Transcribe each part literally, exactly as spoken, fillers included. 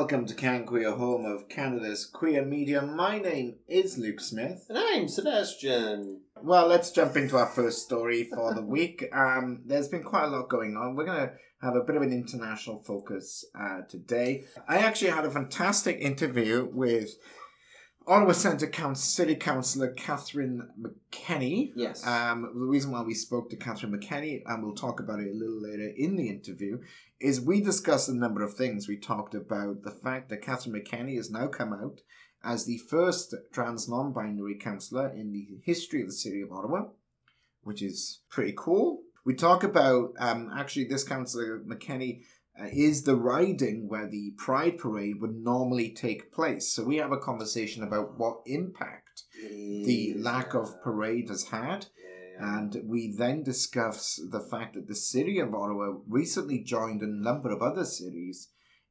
Welcome to Can Queer, home of Canada's queer media. My name is Luke Smith. And I'm Sebastian. Well, let's jump into our first story for the week. Um, there's been quite a lot going on. We're going to have a bit of an international focus uh, today. I actually had a fantastic interview with Ottawa Centre Council City Councillor Catherine McKenney. Yes. Um, the reason why we spoke to Catherine McKenney, and we'll talk about it a little later in the interview, is we discussed a number of things. We talked about the fact that Catherine McKenney has now come out as the first trans non-binary councillor in the history of the city of Ottawa, which is pretty cool. We talk about, um, actually, this Councillor McKenney uh, is the riding where the Pride Parade would normally take place. So we have a conversation about what impact the lack of parade has had. And we then discuss the fact that the city of Ottawa recently joined a number of other cities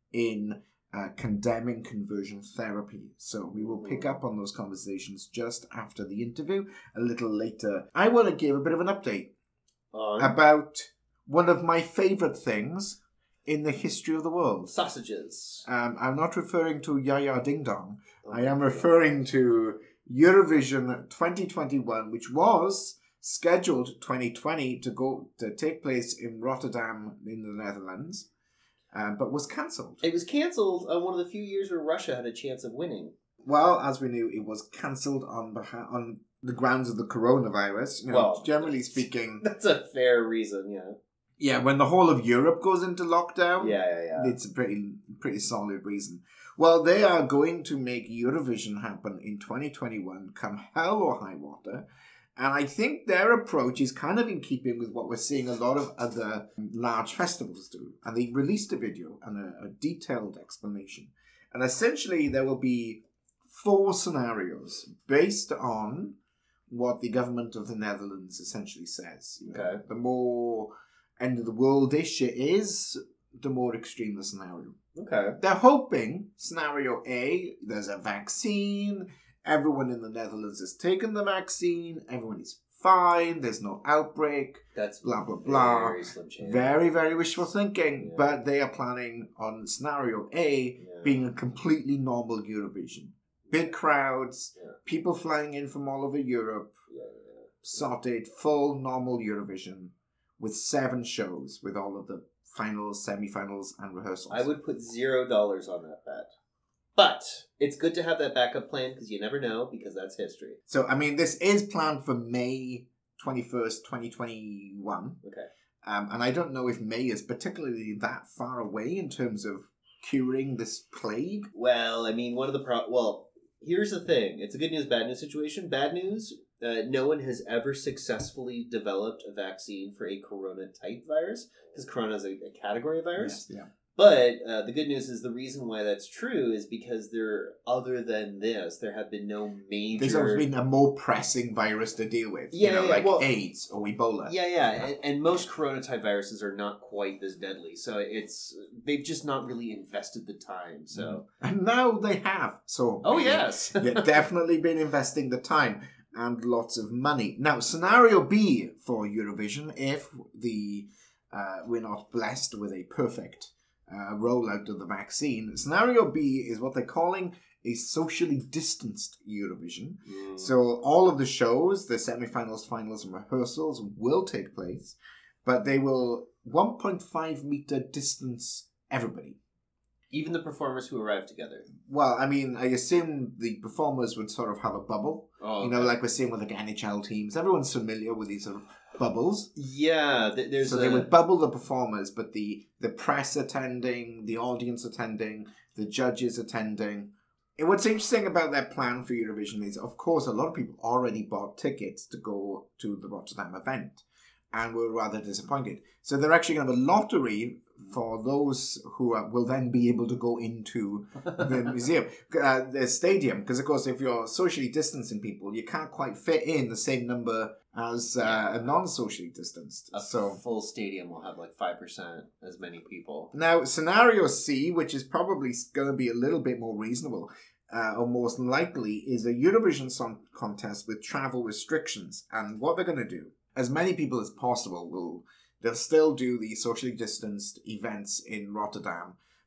in uh, condemning conversion therapy. So we will pick up on those conversations just after the interview, a little later. I want to give a bit of an update On about one of my favourite things in the history of the world. sausages. Um, I'm not referring to Yaya Ding Dong. Oh, I am referring to Eurovision twenty twenty-one, which was scheduled twenty twenty to go to take place in Rotterdam in the Netherlands, um, but was cancelled. It was cancelled on one of the few years where Russia had a chance of winning. Well, as we knew, it was cancelled on beha- on the grounds of the coronavirus. You know, Well, generally speaking, That's a fair reason, yeah. yeah, when the whole of Europe goes into lockdown, Yeah, yeah, yeah. it's a pretty pretty solid reason. Well, they are going to make Eurovision happen in twenty twenty-one, come hell or high water. And I think their approach is kind of in keeping with what we're seeing a lot of other large festivals do. And they released a video and a, a detailed explanation. And essentially, there will be four scenarios based on what the government of the Netherlands essentially says. You know, Okay. the more end of the world-ish it is, the more extreme the scenario. Okay. They're hoping, scenario A, there's a vaccine, everyone in the Netherlands has taken the vaccine, everyone is fine, there's no outbreak, That's blah, blah, blah. Very slim chance. Very, very wishful thinking, Yeah. but they are planning on scenario A Yeah. being a completely normal Eurovision. Big crowds, Yeah. people flying in from all over Europe, Yeah, yeah. sorted, full normal Eurovision with seven shows with all of the finals, semi-finals, and rehearsals. I would put zero dollars on that bet. But it's good to have that backup plan because you never know, because that's history. So, I mean, this is planned for May twenty-first, twenty twenty-one. Okay. Um, and I don't know if May is particularly that far away in terms of curing this plague. Well, I mean, one of the pro. Well, here's the thing: it's a good news, bad news situation. Bad news: uh, no one has ever successfully developed a vaccine for a corona type virus because corona is a, a category of virus. Yes, yeah. But uh, the good news is the reason why that's true is because there, other than this, there have been no major. There's always been a more pressing virus to deal with. Yeah, you know, yeah, like well- AIDS or Ebola. Yeah, yeah, and, and most corona type viruses are not quite as deadly, so it's they've just not really invested the time. So, And now they have. So oh yes, they've definitely been investing the time and lots of money. Now, scenario B for Eurovision, if the uh, we're not blessed with a perfect uh, rollout of the vaccine, scenario B is what they're calling a socially distanced Eurovision. Mm. So all of the shows, the semi-finals, finals, and rehearsals will take place, but they will one point five meter distance everybody. Even the performers who arrive together. Well, I mean, I assume the performers would sort of have a bubble. Oh, You know, okay. like we're seeing with like N H L teams. Everyone's familiar with these sort of bubbles. Yeah, th- there's So a, they would bubble the performers, but the, the press attending, the audience attending, the judges attending. And what's interesting about their plan for Eurovision is, of course, a lot of people already bought tickets to go to the Rotterdam event and were rather disappointed. So they're actually going to have a lottery for those who are, will then be able to go into the museum, uh, the stadium. Because, of course, if you're socially distancing people, you can't quite fit in the same number as uh, Yeah. a non-socially distanced. a So full stadium will have like five percent as many people. now, scenario C, which is probably going to be a little bit more reasonable, uh, or most likely, is a Eurovision Song Contest with travel restrictions. And what they're going to do, as many people as possible will, they'll still do the socially distanced events in Rotterdam,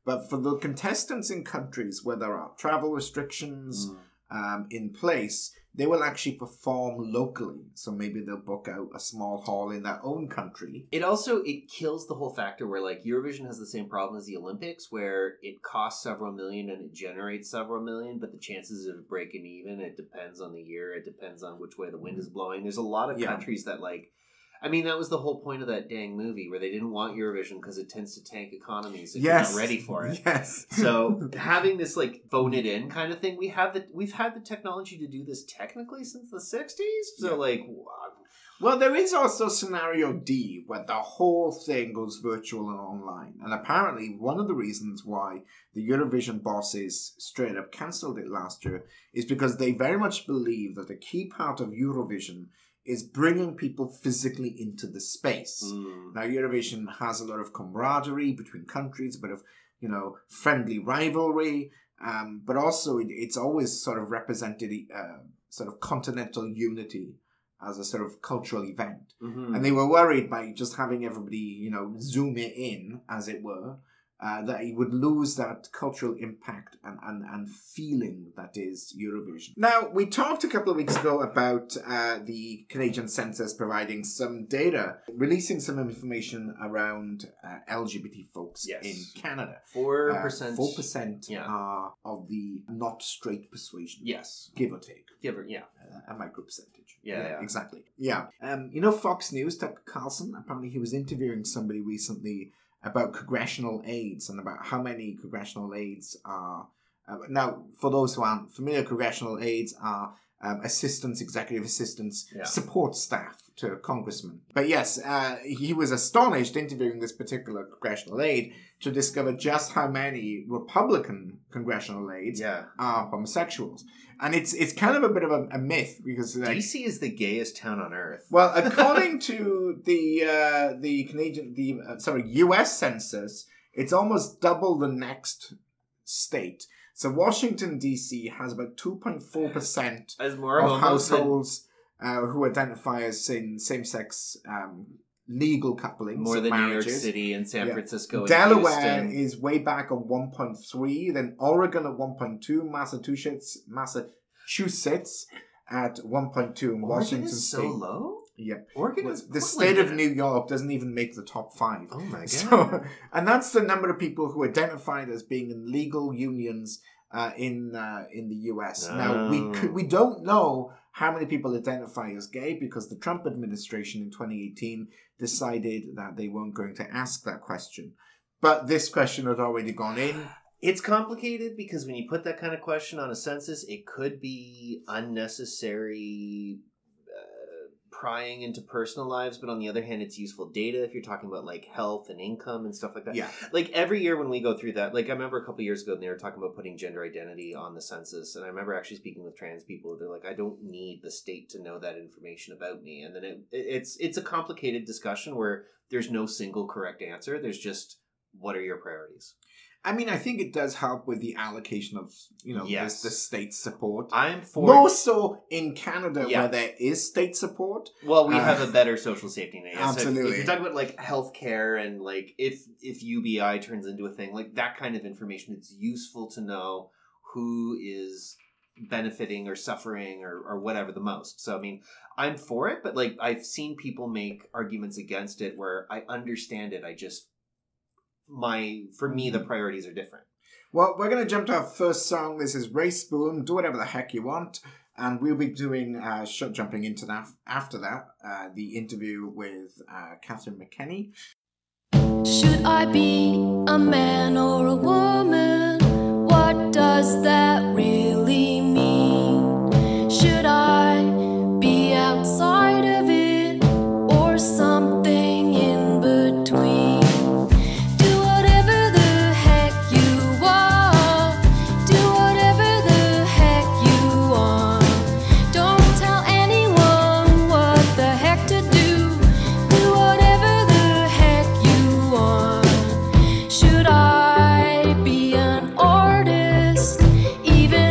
But for the contestants in countries where there are travel restrictions mm. um, in place, they will actually perform locally. So maybe they'll book out a small hall in their own country. It also, it kills the whole factor where like Eurovision has the same problem as the Olympics, where it costs several million and it generates several million, but the chances of breaking even, it depends on the year. It depends on which way the wind is blowing. There's a lot of yeah. countries that like, I mean, that was the whole point of that dang movie where they didn't want Eurovision because it tends to tank economies if yes. you're not ready for it. Yes. So having this like phone it in kind of thing, we have the we've had the technology to do this technically since the sixties. So yeah. like, well, there is also scenario D where the whole thing goes virtual and online, and apparently one of the reasons why the Eurovision bosses straight up cancelled it last year is because they very much believe that a key part of Eurovision is bringing people physically into the space. Mm. Now, Eurovision has a lot of camaraderie between countries, a bit of, you know, friendly rivalry, um, but also it, it's always sort of represented uh, sort of continental unity as a sort of cultural event. Mm-hmm. And they were worried by just having everybody, you know, zoom it in, as it were, Uh, that he would lose that cultural impact and, and, and feeling that is Eurovision. Now, we talked a couple of weeks ago about uh, the Canadian Census providing some data, releasing some information around uh, L G B T folks yes. in Canada. four percent. Uh, four percent yeah. are of the not straight persuasion. Yes. Give or take. Give or, yeah. Uh, a micro percentage. Yeah, yeah, yeah. Exactly. Yeah. Um, you know Fox News, Tucker Carlson, apparently he was interviewing somebody recently about congressional aides and about how many congressional aides are... Uh, now, for those who aren't familiar, congressional aides are um, assistants, executive assistants, yeah. support staff to a congressman. But yes, uh, he was astonished interviewing this particular congressional aide to discover just how many Republican congressional aides yeah. are homosexuals. And it's it's kind of a bit of a, a myth because like, D C is the gayest town on earth. Well, according to the uh, the Canadian the uh, sorry U S Census, it's almost double the next state. So Washington D C has about two point four percent of households uh, who identify as same same sex um, legal couplings, more than marriages. New York City and San yeah. Francisco. Delaware and is way back on one point three, then Oregon at one point two, Massachusetts Massachusetts at one point two, and Oregon Washington is State. so low. Yeah, Oregon is the state of New York doesn't even make the top five. Oh my god! So, and that's the number of people who identified as being in legal unions uh, in uh, in the U S. Oh. Now we could, we don't know how many people identify as gay because the Trump administration in twenty eighteen decided that they weren't going to ask that question. But this question had already gone in. It's complicated because when you put that kind of question on a census, it could be unnecessary uh, prying into personal lives. But on the other hand, it's useful data if you're talking about like health and income and stuff like that. Yeah. Like every year when we go through that, like I remember a couple years ago, they were talking about putting gender identity on the census. And I remember actually speaking with trans people. They're like, I don't need the state to know that information about me. And then it, it's it's a complicated discussion where there's no single correct answer. There's just, what are your priorities? I mean, I think it does help with the allocation of, you know, yes. the, the state support. I'm for... More so in Canada yeah. where there is state support. Well, we uh, have a better social safety net. Yes. Absolutely. If, if you're talking about, like, healthcare and, like, if, if U B I turns into a thing, like, that kind of information, it's useful to know who is benefiting or suffering or, or whatever the most. So, I mean, I'm for it, but, like, I've seen people make arguments against it where I understand it. I just... my for me the priorities are different. Well, we're going to jump to our first song. This is Ray Spoon, Do Whatever the Heck You Want, and we'll be doing uh sh- jumping into that after that uh the interview with uh Catherine McKenny. Should I be a man or a woman? What does that really mean? Should I be outside of it or something in between? Even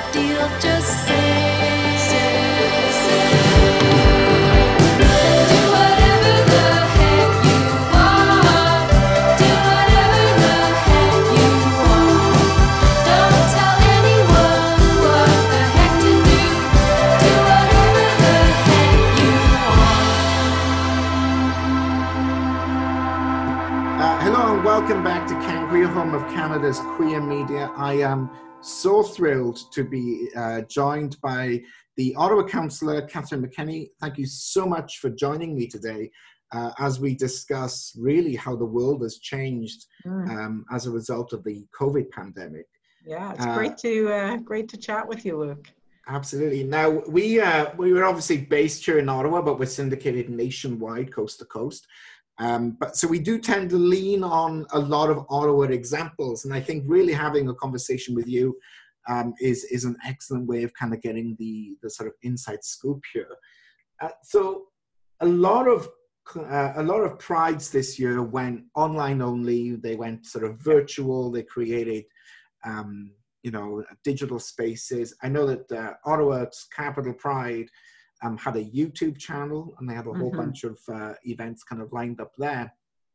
deal, just say, say, say. Do whatever the heck you want. Do whatever the heck you want. Don't tell anyone what the heck to do. Do whatever the heck you want. Uh, hello and welcome back to Can Queer, home of Canada's queer media. I am so thrilled to be uh, joined by the Ottawa Councillor, Catherine McKenny. Thank you so much for joining me today uh, as we discuss really how the world has changed Mm. um, as a result of the COVID pandemic. Yeah, it's Uh, great to uh, great to chat with you, Luke. Absolutely. Now, we uh, we were obviously based here in Ottawa, but we're syndicated nationwide, coast to coast. Um, but so we do tend to lean on a lot of Ottawa examples, and I think really having a conversation with you um, is is an excellent way of kind of getting the the sort of inside scoop here. Uh, so a lot of uh, a lot of prides this year went online only. They went sort of virtual. They created um, you know digital spaces. I know that uh, Ottawa's Capital Pride Um, had a YouTube channel, and they had a whole Mhm. bunch of uh, events kind of lined up there.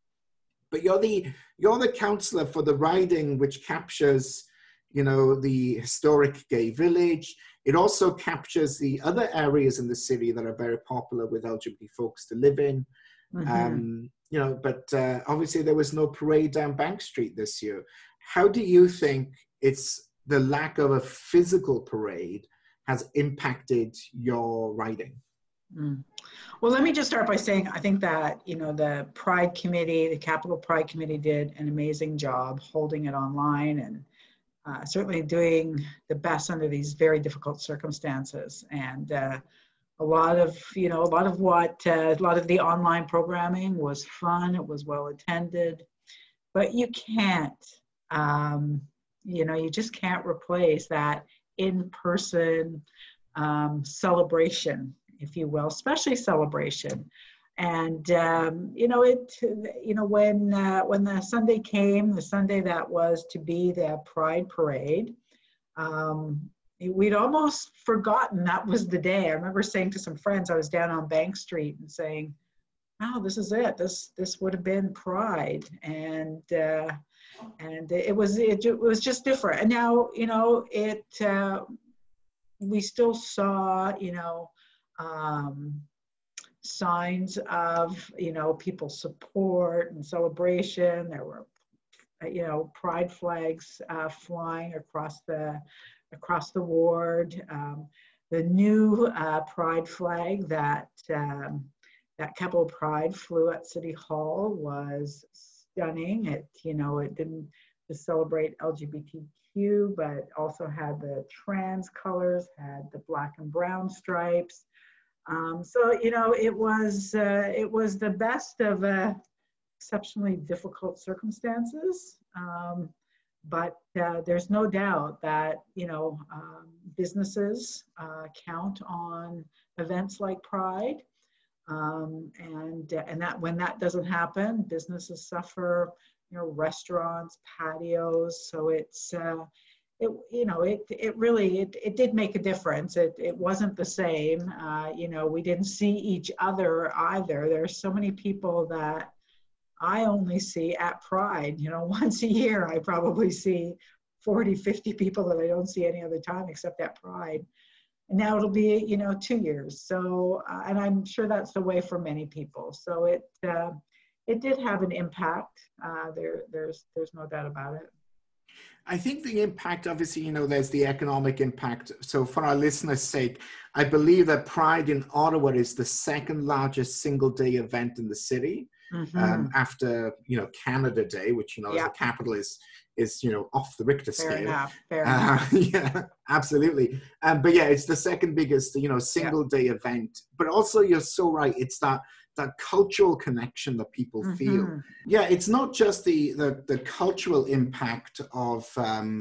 But you're the you're the councillor for the riding, which captures, you know, the historic gay village. It also captures the other areas in the city that are very popular with L G B T folks to live in. Mhm. Um, you know, but uh, obviously there was no parade down Bank Street this year. How do you think it's the lack of a physical parade has impacted your riding? Mm. Well, let me just start by saying I think that you know the Pride Committee, the Capital Pride Committee, did an amazing job holding it online and uh, certainly doing the best under these very difficult circumstances. And uh, a lot of you know a lot of what uh, a lot of the online programming was fun. It was well attended, but you can't um, you know you just can't replace that in-person um, celebration, if you will, especially celebration. And um, you know, it. You know, when uh, when the Sunday came, the Sunday that was to be the Pride Parade, um, we'd almost forgotten that was the day. I remember saying to some friends, I was down on Bank Street and saying, "Oh, this is it. This this would have been Pride." And uh, and it was it, it was just different. And now you know it. Uh, we still saw you know um, signs of you know people's support and celebration. There were you know pride flags uh, flying across the across the ward. Um, the new uh, pride flag that um, that Capital Pride flew at City Hall was stunning. It you know it didn't just celebrate L G B T Q, but also had the trans colors, had the black and brown stripes. Um, so you know it was uh, it was the best of uh, exceptionally difficult circumstances. Um, but uh, there's no doubt that you know um, businesses uh, count on events like Pride. Um, and uh, and that when that doesn't happen, businesses suffer. You know, restaurants, patios. So it's uh, it you know it it really it, it did make a difference. It it wasn't the same. Uh, you know, we didn't see each other either. There's so many people that I only see at Pride. You know, once a year I probably see forty, fifty people that I don't see any other time except at Pride. And now it'll be, you know, two years. So, uh, and I'm sure that's the way for many people. So it, uh, it did have an impact. Uh, there, there's, there's no doubt about it. I think the impact, obviously, you know, there's the economic impact. So for our listeners' sake, I believe that Pride in Ottawa is the second largest single day event in the city. Mm-hmm. um, after, you know, Canada Day, which, you know, yeah. as the capital is, is, you know, off the Richter Fair scale. Enough. Fair uh, enough. Yeah, absolutely. Um, but yeah, it's the second biggest, you know, single yeah. day event. But also you're so right. It's that, that cultural connection that people mm-hmm. feel. Yeah, it's not just the, the, the cultural impact of, um,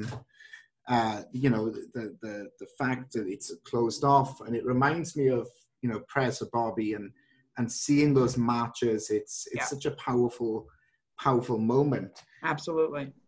uh, you know, the, the, the fact that it's closed off. And it reminds me of, you know, Prayers for Bobby and, and seeing those marches. It's, it's yeah. such a powerful, powerful moment. Absolutely.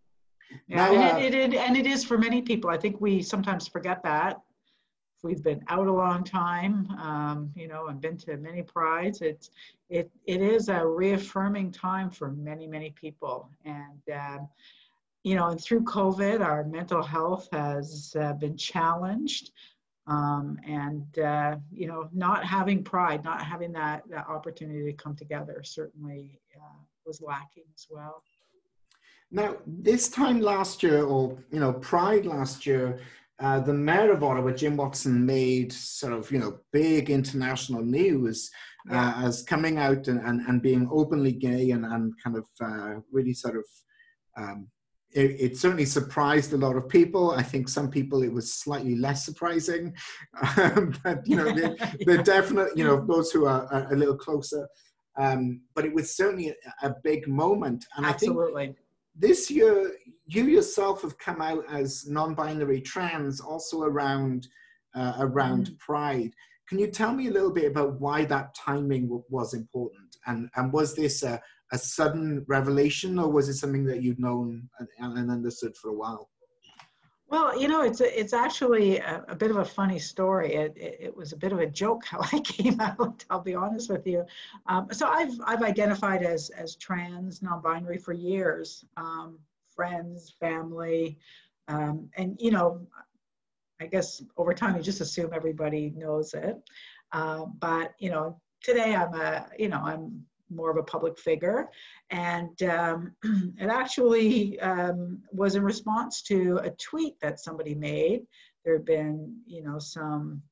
Yeah, Now, and uh, it, it, it and it is for many people. I think we sometimes forget that. If we've been out a long time, um, you know, and been to many prides, it's it it is a reaffirming time for many many people. And uh, you know, and through COVID, our mental health has uh, been challenged. Um, and uh, you know, not having pride, not having that that opportunity to come together, certainly uh, was lacking as well. Now, this time last year, or you know, Pride last year, uh, the mayor of Ottawa, Jim Watson, made sort of you know big international news uh, Yeah, as coming out and, and, and being openly gay and, and kind of uh, really sort of um, it, it certainly surprised a lot of people. I think some people it was slightly less surprising, um, but you know they're, they're definitely you know those who are, are a little closer. Um, but it was certainly a, a big moment, and I think absolutely. this year, you yourself have come out as non-binary trans, also around uh, around Mhm. Pride. Can you tell me a little bit about why that timing w- was important, and and was this a, a sudden revelation, or was it something that you'd known and, and understood for a while? Well, you know, it's a, it's actually a, a bit of a funny story. It, it, it was a bit of a joke how I came out. I'll be honest with you. Um, so I've I've identified as as trans, non-binary for years. Um, friends, family, um, and you know, I guess over time you just assume everybody knows it. Uh, but you know, today I'm a you know I'm more of a public figure, and um, it actually um, was in response to a tweet that somebody made. There had been you know some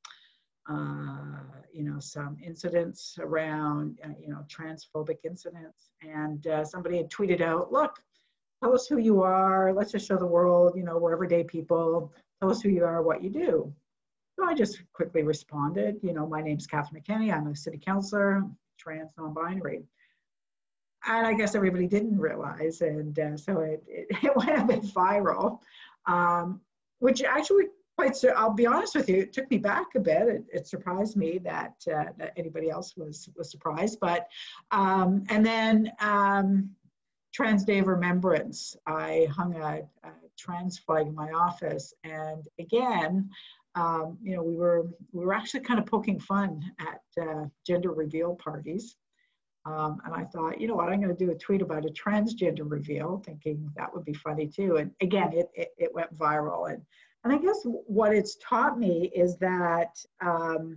uh, you know some incidents around uh, you know transphobic incidents, and uh, somebody had tweeted out, "Look, tell us who you are. Let's just show the world, you know, we're everyday people. Tell us who you are, what you do." So I just quickly responded, you know, my name's Catherine McKenney. I'm a city councilor, trans, non-binary. And I guess everybody didn't realize. And uh, so it, it, it went a bit viral, um, which actually quite, I'll be honest with you, it took me back a bit. It, it surprised me that, uh, that anybody else was, was surprised. But, um, and then, um, Trans Day of Remembrance, I hung a, a trans flag in my office, and again, um, you know, we were we were actually kind of poking fun at uh, gender reveal parties, um, and I thought, you know what, I'm going to do a tweet about a transgender reveal, thinking that would be funny too. And again, it it, it went viral, and and I guess what it's taught me is that. Um,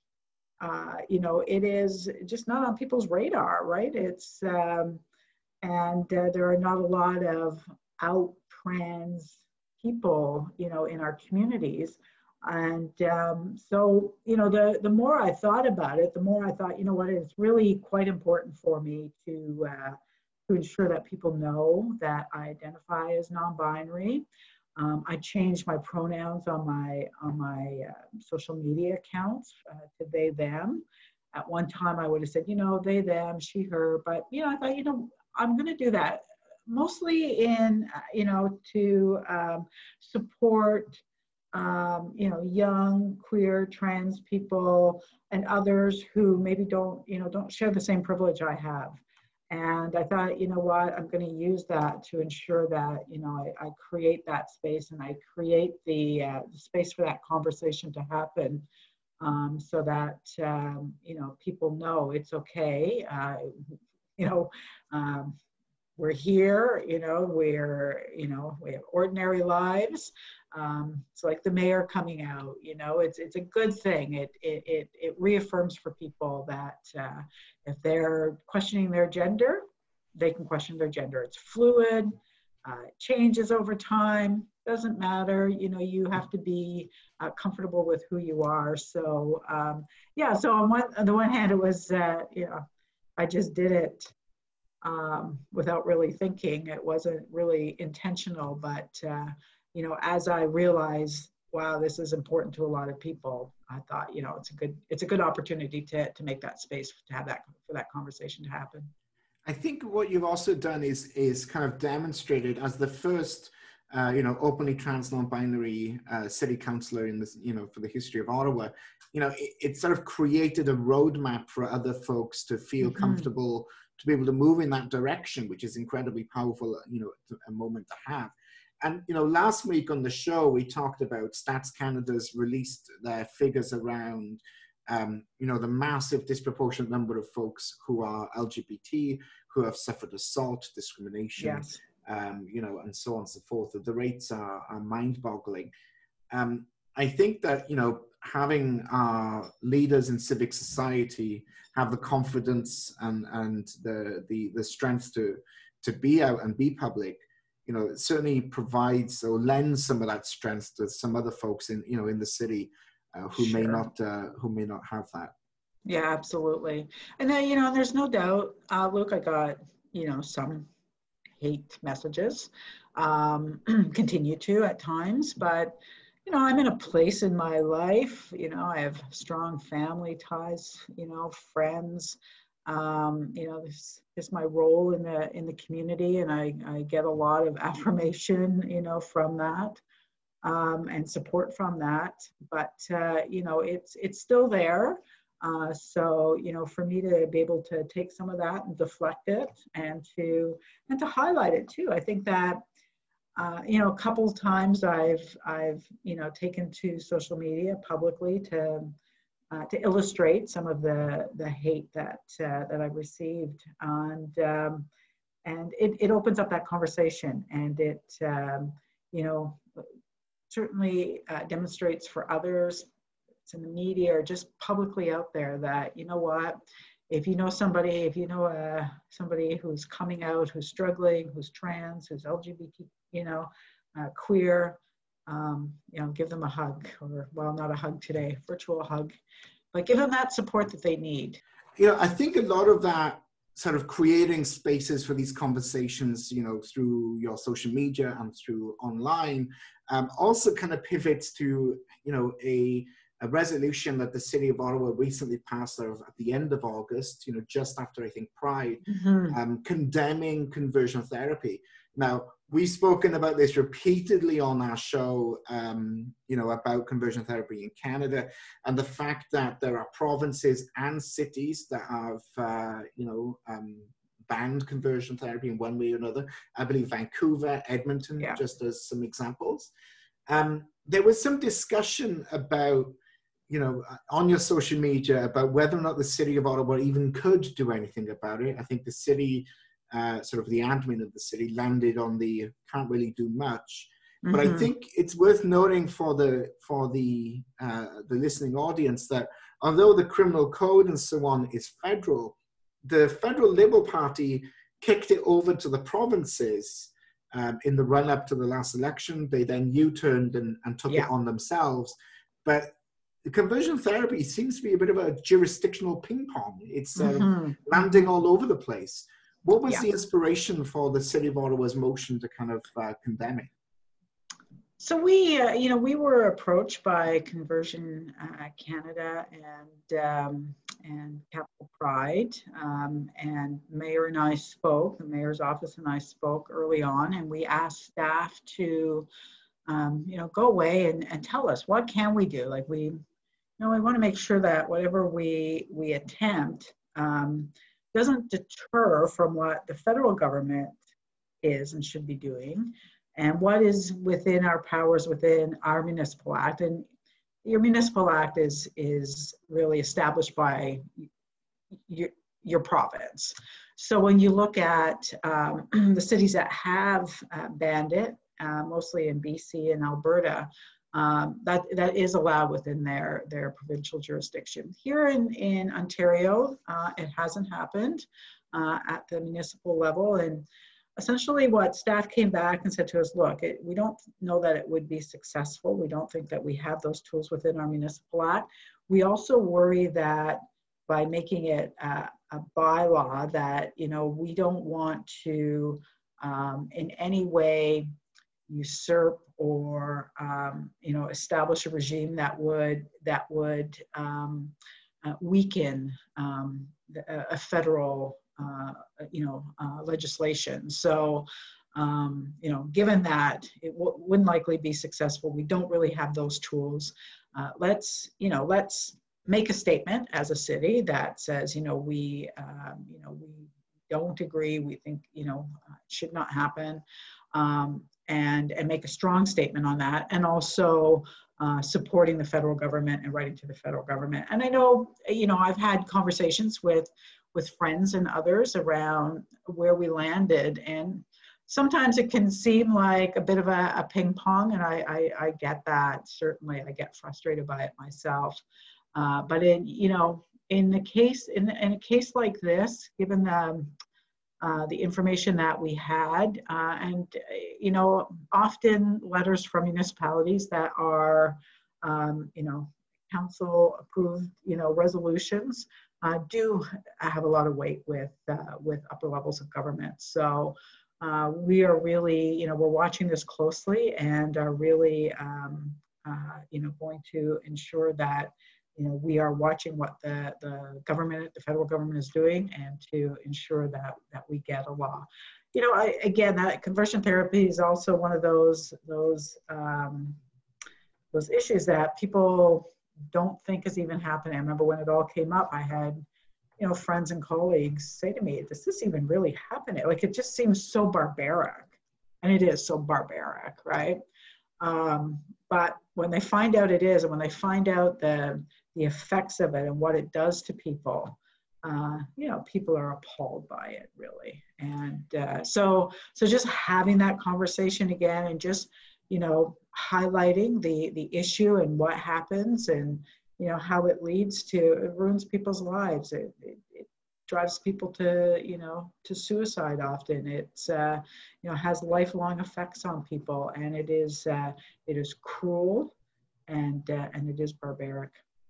uh, you know, it is just not on people's radar, right? It's um, and uh, there are not a lot of out trans people, you know, in our communities. And um, so, you know, the the more I thought about it, the more I thought, you know what, it's really quite important for me to uh, to ensure that people know that I identify as non-binary. Um, I changed my pronouns on my on my uh, social media accounts uh, to they them. At one time, I would have said, you know, they them, she her, but you know, I thought, you know, I'm going to do that mostly in, uh, you know, to um, support, um, you know, young, queer, trans people and others who maybe don't, you know, don't share the same privilege I have. And I thought, you know what, I'm going to use that to ensure that, you know, I, I create that space and I create the, uh, the space for that conversation to happen, um, so that, um, you know, people know it's okay. Uh, you know, um, we're here, you know, we're, you know, we have ordinary lives. Um, it's like the mayor coming out, you know, it's it's a good thing. It it it, it reaffirms for people that uh, if they're questioning their gender, they can question their gender. It's fluid, uh, it changes over time, doesn't matter. You know, you have to be uh, comfortable with who you are. So um, yeah, so on one on the one hand, it was uh, you know, I just did it um, without really thinking. It wasn't really intentional, but uh, you know, as I realized, wow, this is important to a lot of people, I thought, you know, it's a good, it's a good opportunity to to make that space to have that for that conversation to happen. I think what you've also done is is kind of demonstrated as the first, uh, you know, openly trans non-binary uh, city councillor in this, you know, for the history of Ottawa. You know, it, it sort of created a roadmap for other folks to feel Mm-hmm. comfortable, to be able to move in that direction, which is incredibly powerful. You know, a moment to have. and, you know, last week on the show, we talked about Stats Canada's released their figures around, um, you know, the massive disproportionate number of folks who are L G B T, who have suffered assault, discrimination, Yes. um, you know, and so on and so forth. The rates are, are mind-boggling. Um, I think that, you know, having our leaders in civic society have the confidence and, and the, the, the strength to, to be out and be public, you know, it certainly provides or lends some of that strength to some other folks in, you know, in the city uh, who may Sure. not, uh, who may not have that. Yeah, absolutely. And then, you know, there's no doubt, uh, Luke, I got, you know, some hate messages, um, continue to at times, but, you know, I'm in a place in my life, you know, I have strong family ties, you know, friends, um, you know, this is my role in the, in the community, and I, I get a lot of affirmation, you know, from that. Um, and support from that, but uh, you know, it's it's still there. Uh, so you know, for me to be able to take some of that and deflect it, and to and to highlight it too. I think that uh, you know, a couple of times I've I've you know taken to social media publicly to uh, to illustrate some of the the hate that uh, that I've received, and um, and it it opens up that conversation, and it um, you know. certainly uh, demonstrates for others, it's in the media or just publicly out there, that, you know what, if you know somebody, if you know uh, somebody who's coming out, who's struggling, who's trans, who's L G B T, you know, uh, queer, um, you know, give them a hug, or, well, not a hug today, virtual hug, but give them that support that they need. You know, I think a lot of that sort of creating spaces for these conversations, you know, through your social media and through online, um, also kind of pivots to, you know, a, a resolution that the City of Ottawa recently passed at the end of August, you know, just after, I think, Pride, Mm-hmm. um, condemning conversion therapy. Now, we've spoken about this repeatedly on our show, um, you know, about conversion therapy in Canada, and the fact that there are provinces and cities that have, uh, you know, um, banned conversion therapy in one way or another. I believe Vancouver, Edmonton, Yeah. just as some examples. Um, there was some discussion about, you know, on your social media about whether or not the City of Ottawa even could do anything about it. I think the city, uh, sort of the admin of the city, landed on the can't really do much. But I Mhm. think it's worth noting for the for the uh, the listening audience that although the criminal code and so on is federal, the federal Liberal Party kicked it over to the provinces um, in the run-up to the last election. They then U-turned and, and took Yeah. it on themselves. But the conversion therapy seems to be a bit of a jurisdictional ping pong. It's uh, Mhm. landing all over the place. What was Yeah. the inspiration for the City of Ottawa's motion to kind of uh, condemn it? So we, uh, you know, we were approached by Conversion uh, Canada and um, and Capital Pride, um, and Mayor and I spoke. The Mayor's office and I spoke early on, and we asked staff to, um, you know, go away and, and tell us, what can we do? Like, we, you know, we want to make sure that whatever we we attempt um, doesn't deter from what the federal government is and should be doing, and what is within our powers within our municipal act. And your municipal act is is really established by your, your province. So when you look at um, the cities that have uh, banned it, uh, mostly in B C and Alberta, um, that that is allowed within their their provincial jurisdiction. Here in in Ontario, uh, it hasn't happened uh, at the municipal level. And essentially what staff came back and said to us, look, it, we don't know that it would be successful. We don't think that we have those tools within our municipal act. We also worry that by making it a, a bylaw, that, you know, we don't want to um, in any way usurp or, um, you know, establish a regime that would, that would um, uh, weaken um, the, a federal Uh, you know, uh, legislation. So, um, you know, given that it w- wouldn't likely be successful, we don't really have those tools. Uh, let's, you know, let's make a statement as a city that says, you know, we, um, you know, we don't agree. We think, you know, uh, it should not happen. Um, and, and make a strong statement on that, and also uh, supporting the federal government and writing to the federal government. And I know, you know, I've had conversations with, with friends and others around where we landed, and sometimes it can seem like a bit of a, a ping pong, and I, I, I get that. Certainly, I get frustrated by it myself. Uh, but in, you know, in the case, in, in a case like this, given the uh, the information that we had, uh, and you know, often letters from municipalities that are, um, you know, council approved, you know, resolutions uh, do have a lot of weight with uh, with upper levels of government. So uh, we are really, you know, we're watching this closely and are really, um, uh, you know, going to ensure that, you know, we are watching what the, the government, the federal government is doing, and to ensure that, that we get a law. You know, I, again, that conversion therapy is also one of those, those, um, those issues that people don't think is even happening. I remember when it all came up, I had, you know, friends and colleagues say to me, does this even really happen? Like, it just seems so barbaric. And it is so barbaric, right? Um, but when they find out it is, and when they find out the, the effects of it and what it does to people, uh, you know, people are appalled by it, really. And uh, so, so just having that conversation again, and just, you know, highlighting the, the issue and what happens, and, you know, how it leads to, it ruins people's lives. It, it, it drives people to, you know, to suicide often. It's, uh, you know, has lifelong effects on people, and it is, uh, it is cruel, and, uh, and it is barbaric.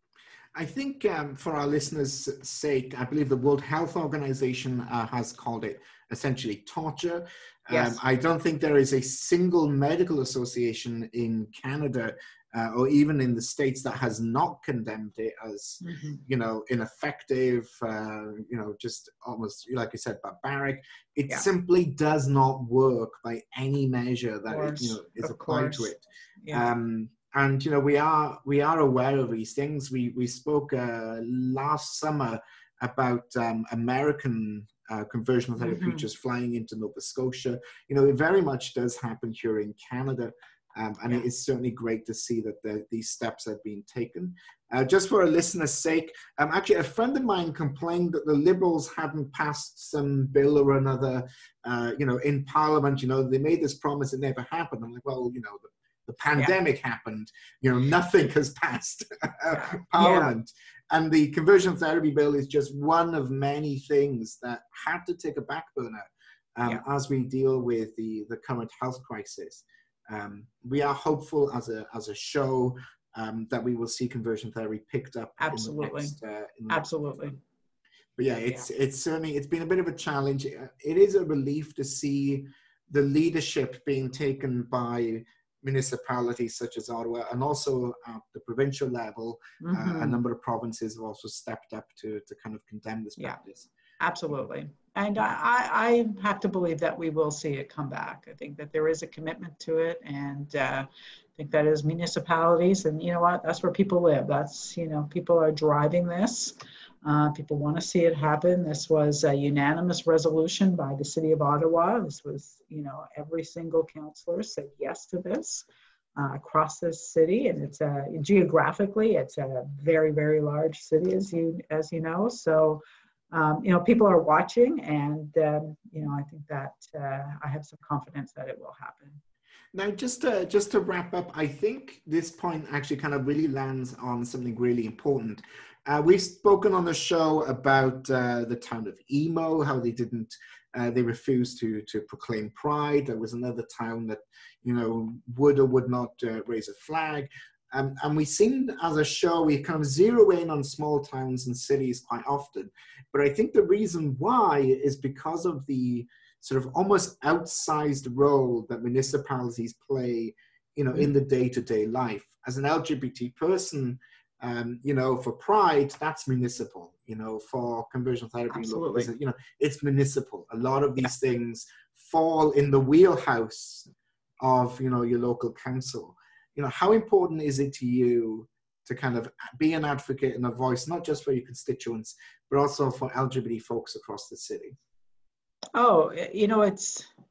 I think um, for our listeners' sake, I believe the World Health Organization uh, has called it essentially torture. Yes. Um, I don't think there is a single medical association in Canada uh, or even in the States that has not condemned it as, Mm-hmm. you know, ineffective, uh, you know, just almost, like I said, barbaric. It Yeah. simply does not work by any measure that it, you know, is Of applied to course. it. Yeah. Um, and you know, we are we are aware of these things. We we spoke uh, last summer about um, American uh, conversion therapy Mhm. preachers flying into Nova Scotia. You know, it very much does happen here in Canada, um, and Yeah. it is certainly great to see that the, these steps have been taken. Uh, just for a listener's sake, um, actually, a friend of mine complained that the Liberals hadn't passed some bill or another, uh, you know, in Parliament. You know, they made this promise, it never happened. I'm like, well, you know. The, The pandemic yeah. happened, you know, nothing has passed Yeah. Parliament. Yeah. And the conversion therapy bill is just one of many things that had to take a back burner um, yeah. as we deal with the, the current health crisis. Um, we are hopeful as a, as a show um, that we will see conversion therapy picked up. Absolutely. In the next, uh, in the Absolutely. next but yeah, it's, yeah. it's certainly, it's been a bit of a challenge. It is a relief to see the leadership being taken by municipalities such as Ottawa, and also at the provincial level, Mm-hmm. uh, a number of provinces have also stepped up to, to kind of condemn this yeah. practice. Absolutely. And I, I have to believe that we will see it come back. I think that there is a commitment to it, and uh, I think that as municipalities, and you know what, that's where people live. That's, you know, people are driving this. Uh, people want to see it happen. This was a unanimous resolution by the City of Ottawa. This was, you know, every single councillor said yes to this uh, across this city, and it's a, geographically, it's a very, very large city, as you as you know. So, um, you know, people are watching, and um, you know, I think that uh, I have some confidence that it will happen. Now, just to, just to wrap up, I think this point actually kind of really lands on something really important. Uh, we've spoken on the show about uh, the town of Emo, how they didn't, uh, they refused to to proclaim pride. There was another town that, you know, would or would not uh, raise a flag. Um, and we seem, as a show, we kind of zero in on small towns and cities quite often. But I think the reason why is because of the sort of almost outsized role that municipalities play, you know, in the day-to-day life. As an L G B T person, um, you know, for Pride, that's municipal. You know, for conversion therapy, Absolutely. you know, it's municipal. A lot of these yeah. things fall in the wheelhouse of, you know, your local council. You know, how important is it to you to kind of be an advocate and a voice, not just for your constituents, but also for L G B T folks across the city? Oh, you know, it's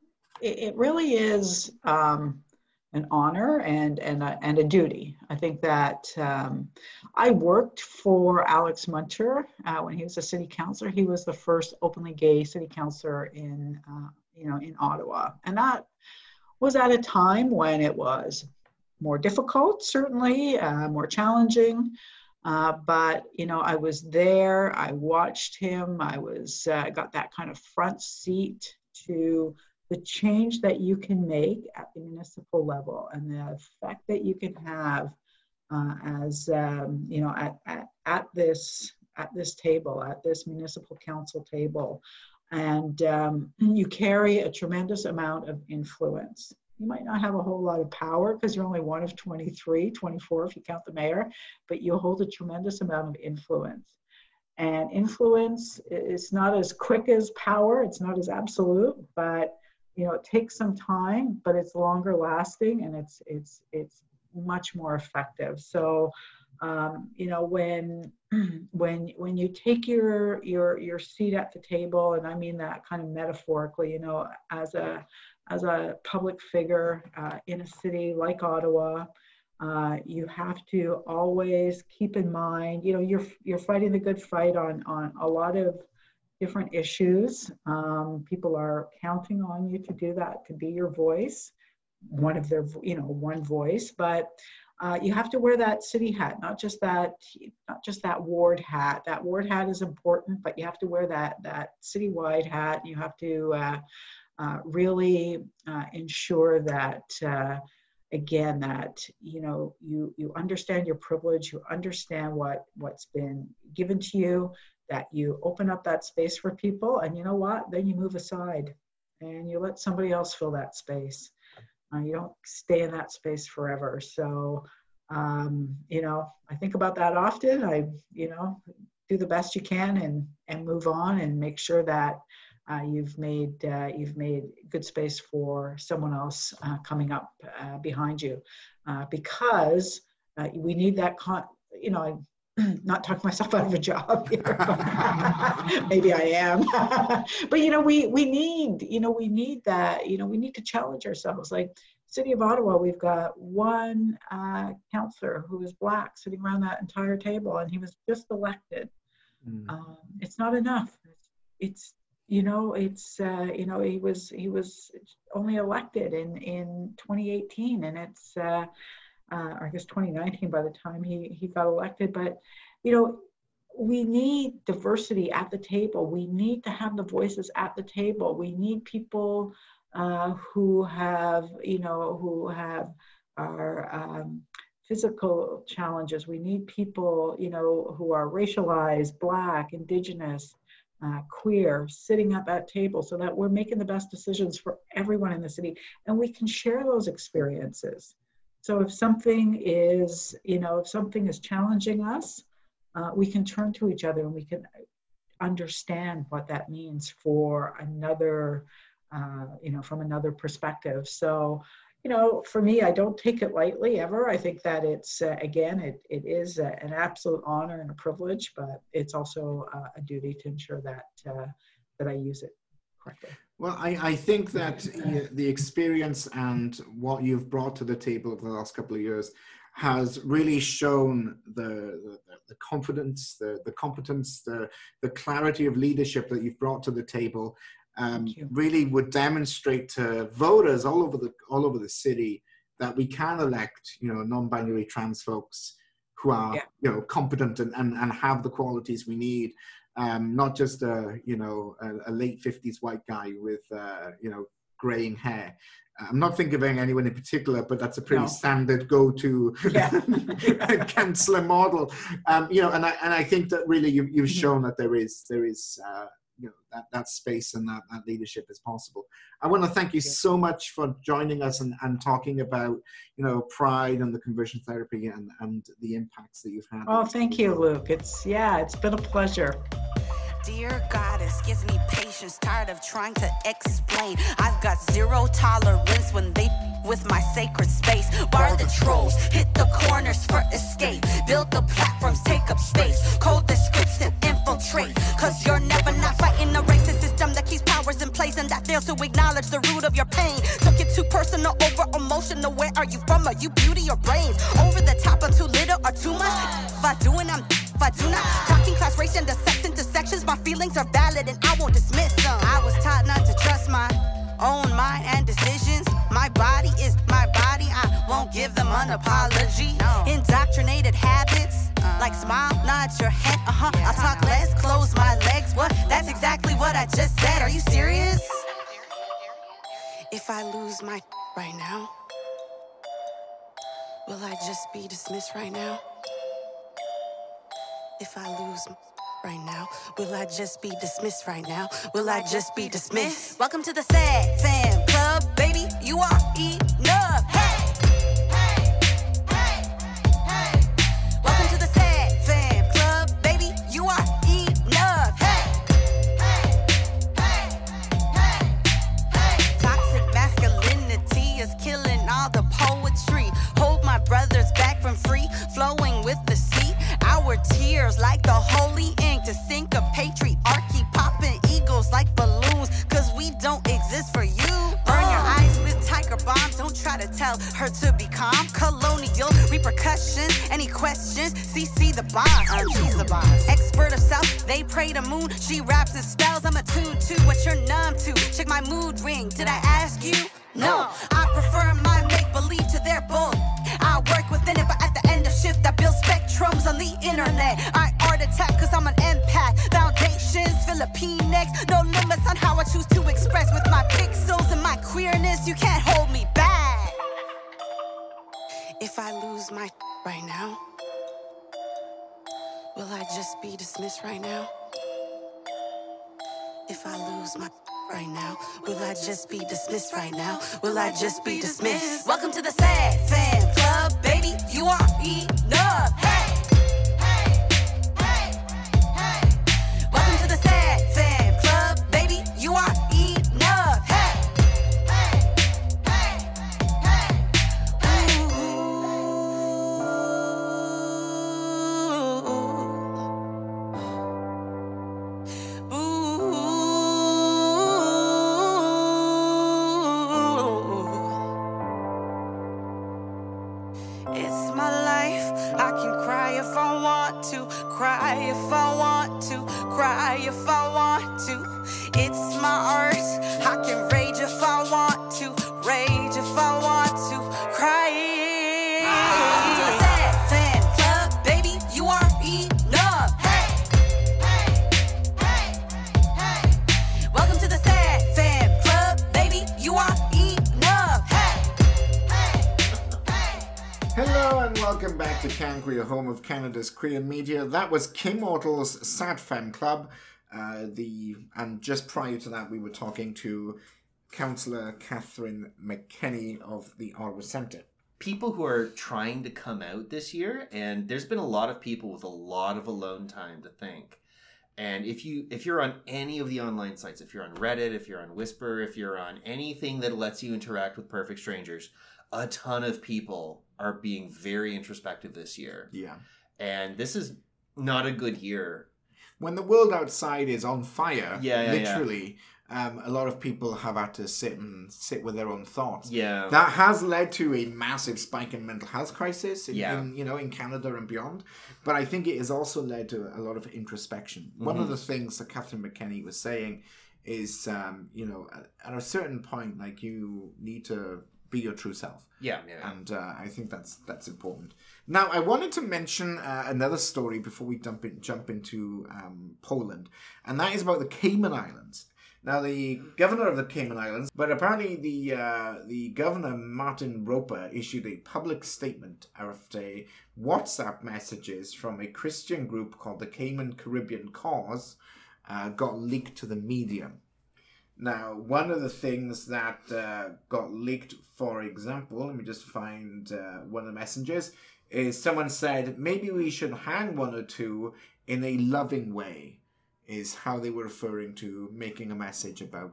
it, it really is um, an honor and and a, and a duty. I think that um, I worked for Alex Munter uh, when he was a city councillor. He was the first openly gay city councillor in uh, you know in Ottawa, and that was at a time when it was more difficult, certainly uh, more challenging. Uh, but you know, I was there. I watched him. I was uh, got that kind of front seat to the change that you can make at the municipal level and the effect that you can have uh, as um, you know at, at at this at this table, at this municipal council table, and um, you carry a tremendous amount of influence. You might not have a whole lot of power because you're only one of twenty-three, twenty-four if you count the mayor, but you hold a tremendous amount of influence. And influence is not as quick as power, it's not as absolute, but you know, it takes some time, but it's longer lasting and it's it's it's much more effective. So um, you know, when when when you take your your your seat at the table, and I mean that kind of metaphorically, you know, as a as a public figure uh, in a city like Ottawa, uh, you have to always keep in mind, you know, you're you're fighting the good fight on on a lot of different issues. Um, people are counting on you to do that, to be your voice, one of their, you know, one voice, but uh, you have to wear that city hat, not just that, not just that ward hat. That ward hat is important, but you have to wear that that citywide hat. You have to uh, uh, really uh, ensure that, uh, again, that you know you you understand your privilege, you understand what what's been given to you, that you open up that space for people, and you know what? Then you move aside and you let somebody else fill that space. Uh, you don't stay in that space forever. So, um, you know, I think about that often. I, you know, do the best you can and and move on and make sure that uh, you've made uh, you've made good space for someone else uh, coming up uh, behind you, uh, because uh, we need that. Con- you know. I, not talking myself out of a job here, but maybe I am. But you know, we we need, you know, we need that, you know, we need to challenge ourselves. Like City of Ottawa, we've got one uh, councillor who is Black sitting around that entire table, and he was just elected. Mm. Um, it's not enough. It's, it's you know, it's uh, you know, he was he was only elected in in twenty eighteen, and it's. Uh, Uh, or I guess twenty nineteen by the time he, he got elected. But, you know, we need diversity at the table. We need to have the voices at the table. We need people uh, who have, you know, who have our um, physical challenges. We need people, you know, who are racialized, Black, Indigenous, uh, queer, sitting at that table so that we're making the best decisions for everyone in the city. And we can share those experiences. So if something is, you know, if something is challenging us, uh, we can turn to each other and we can understand what that means for another, uh, you know, from another perspective. So, you know, for me, I don't take it lightly ever. I think that it's, uh, again, it, it is a, an absolute honor and a privilege, but it's also uh, a duty to ensure that, uh, that I use it correctly. Well, I, I think that the experience and what you've brought to the table over the last couple of years has really shown the, the, the confidence, the, the competence, the, the clarity of leadership that you've brought to the table. Um, really would demonstrate to voters all over the all over the city that we can elect, you know, non-binary trans folks who are, yeah. you know, competent and, and, and have the qualities we need. Um, not just a, you know, a, a late fifties white guy with, uh, you know, graying hair. I'm not thinking of anyone in particular, but that's a pretty no. standard go-to yeah. councillor model. Um, you know, and I and I think that really you, you've shown that there is there is uh, you know that, that space and that, that leadership is possible. I want to thank you yeah. so much for joining us and, and talking about, you know, Pride and the conversion therapy and, and the impacts that you've had. Oh, thank you, Luke. It's yeah, it's been a pleasure. Dear Goddess, gives me patience, tired of trying to explain. I've got zero tolerance when they with my sacred space. Bar the trolls, hit the corners for escape. Build the platforms, take up space. Code the scripts and infiltrate. Cause you're never not fighting a racist system that keeps powers in place. reason that fails to acknowledge the root of your pain. Took it too personal, over emotional. Where are you from? Are you beauty or brains? Over the top, I'm too little or too much. If I do it, I'm if I do not. Talking class, race, and the sex intersections. My feelings are valid and I won't dismiss them. I was taught not to trust my own mind and decisions. My body is my body. I won't give them an apology. Indoctrinated habits, like smile, nod your head. Uh huh. I'll talk less, close my legs. What? That's exactly what I just said. Are you serious? If I lose my right now, will I just be dismissed right now? If I lose right now, will I just be dismissed right now? Will I just be dismissed? Welcome to the Sad Fam Club, baby. You are enough. Hey, hey, hey, hey. Welcome to the Sad Fam Club, baby. You are enough. Hey, hey, hey, hey, hey. Toxic masculinity is killing all the poetry. Hold my brothers back from free, flowing with the sea. Our tears like the holy ink to sink a patriarchy, popping egos like balloons, cause we don't exist for you. Burn your eyes with tiger bombs, don't try to tell her to be calm. Colonial repercussions, any questions? C C the boss, uh, she's the boss. Expert of self, they pray to moon, she raps and spells. I'm attuned to what you're numb to. Check my mood ring, did I ask you? No, I prefer my make-believe to their bull. I work within it, but at the end of shift, I build spectrums on the internet. I art attack cause I'm an empath. Foundations, Filipinx, no limits on how I choose to express. With my pixels and my queerness, you can't hold me back. If I lose my right now, will I just be dismissed right now? If I lose my right now, will I just be dismissed right now? Will I just be dismissed? Welcome to the Sad Fam Club, baby. You are enough. Hey, hey, hey, hey. Welcome to the Sad Fam Club, baby. You are enough. Hey, hey, hey, hey. Ooh. It's my life. I can cry if I want to, cry if I want to, cry if I want to. It's my art. I can rage if I want to, rage if I want to, cry. Welcome to the Sad Fam Club, baby. You are enough. Hey, hey, hey, hey. Welcome to the Sad Fam Club, baby. You are enough. Hey, hey, hey. Hello and welcome back to CanQueer, home of Canada's queer media. That was Kim Ortle's Sad Femme Club. Uh, the and just prior to that, we were talking to Councillor Catherine McKenny of the Ottawa Centre. People who are trying to come out this year, and there's been a lot of people with a lot of alone time to think. And if you if you're on any of the online sites, if you're on Reddit, if you're on Whisper, if you're on anything that lets you interact with perfect strangers, a ton of people are being very introspective this year. Yeah. And this is not a good year. When the world outside is on fire, Yeah, yeah, literally, Um, a lot of people have had to sit and sit with their own thoughts. Yeah. That has led to a massive spike in mental health crisis in, Yeah. in you know in Canada and beyond. But I think it has also led to a lot of introspection. Mm-hmm. One of the things that Catherine McKenny was saying is, um, you know, at, at a certain point, like you need to be your true self. Yeah, yeah. And uh, I think that's that's important. Now, I wanted to mention uh, another story before we jump in, jump into um, Poland, and that is about the Cayman Islands. Now, the governor of the Cayman Islands, but apparently the uh, the governor, Martin Roper, issued a public statement after WhatsApp messages from a Christian group called the Cayman Caribbean Cause uh, got leaked to the media. Now, one of the things that uh, got leaked, for example, let me just find uh, one of the messages, is someone said, maybe we should hang one or two in a loving way, is how they were referring to making a message about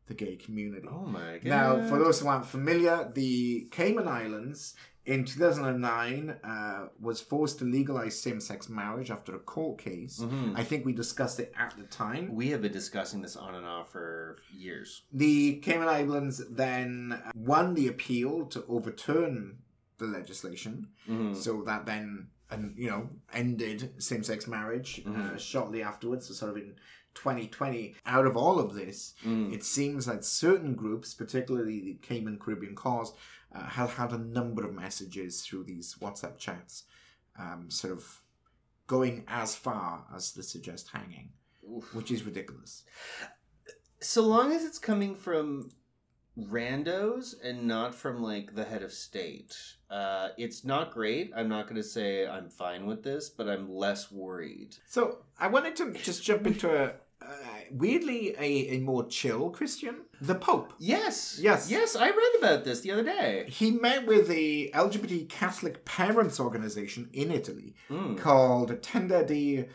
the gay community. Oh my god. Now, for those who aren't familiar, the Cayman Islands in two thousand nine uh, was forced to legalize same-sex marriage after a court case. Mhm. I think we discussed it at the time. We have been discussing this on and off for years. The Cayman Islands then won the appeal to overturn the legislation, Mhm. so that then, and you know, ended same-sex marriage uh, Mhm. shortly afterwards. So sort of in twenty twenty, out of all of this, Mm. it seems that certain groups, particularly the Cayman Caribbean Cause, uh, have had a number of messages through these WhatsApp chats, um, sort of going as far as to suggest hanging, Oof. which is ridiculous. So long as it's coming from randos and not from like the head of state, uh, it's not great. I'm not going to say I'm fine with this, but I'm less worried. So I wanted to just jump into a uh, weirdly a, a more chill Christian, the Pope. Yes. Yes. Yes, I read about this the other day. He met with the L G B T Catholic parents organization in Italy Mm. called Tenda di